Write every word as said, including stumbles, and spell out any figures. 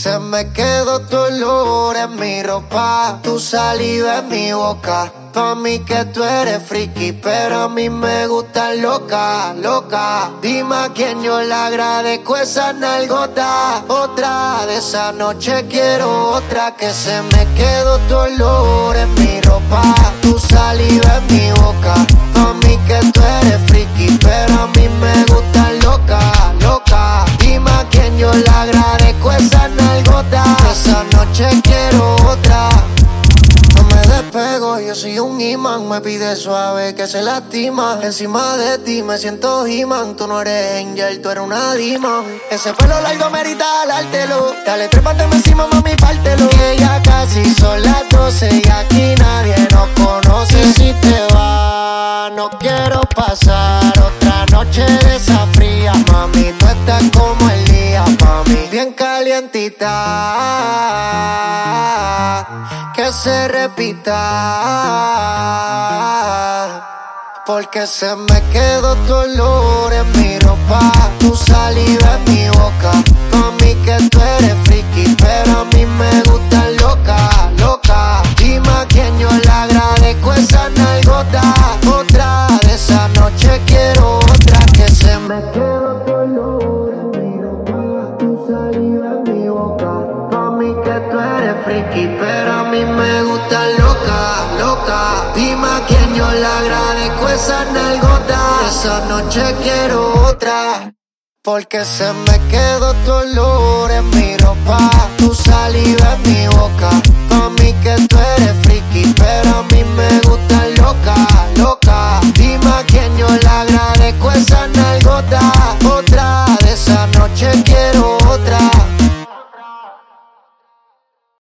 Se me quedó tu olor en mi ropa, tu saliva en mi boca. Pa' mí que tú eres friki, pero a mí me gusta loca, loca. Dime a quién yo le agradezco esa nalgota. Otra de esa noche quiero otra. Que se me quedó tu olor en mi ropa, tu saliva en mi boca. Pa' mí que tú eres friki, pero a mí me gusta loca, loca. Dime a quién yo le agradezco esa nalgota. Esa noche quiero otra. No me despego, yo soy un imán. Me pide suave que se lastima. Encima de ti me siento He-Man. Tú no eres Angel, tú eres una Demon. Ese pelo largo merita jalártelo. Dale, trépate encima, mami, pártelo. Que ya casi son las doce y aquí nadie nos conoce. Y si te vas, no quiero pasar otra noche de esa fría. Mami, tú estás como el día, mami, bien calientita. Que se repita, porque se me quedó tu olor en mi ropa, tu saliva en mi boca. Pa' mí que tú eres friki, pero a mí me gusta loca, loca. Dime a quién yo le agradezco esa nalgota. Otra de esa noche quiero otra. Que se me quedó tu olor en mi ropa, tu saliva en mi boca. Pa' mí que tú eres friki, pero a mí me gusta loca, loca. Dime a quién yo le agradezco esa nalgota. Esa noche quiero otra. Porque se me quedó tu olor en mi ropa, tu saliva en mi boca. Pa' mí que tú eres friki, pero a mí me gusta loca, loca.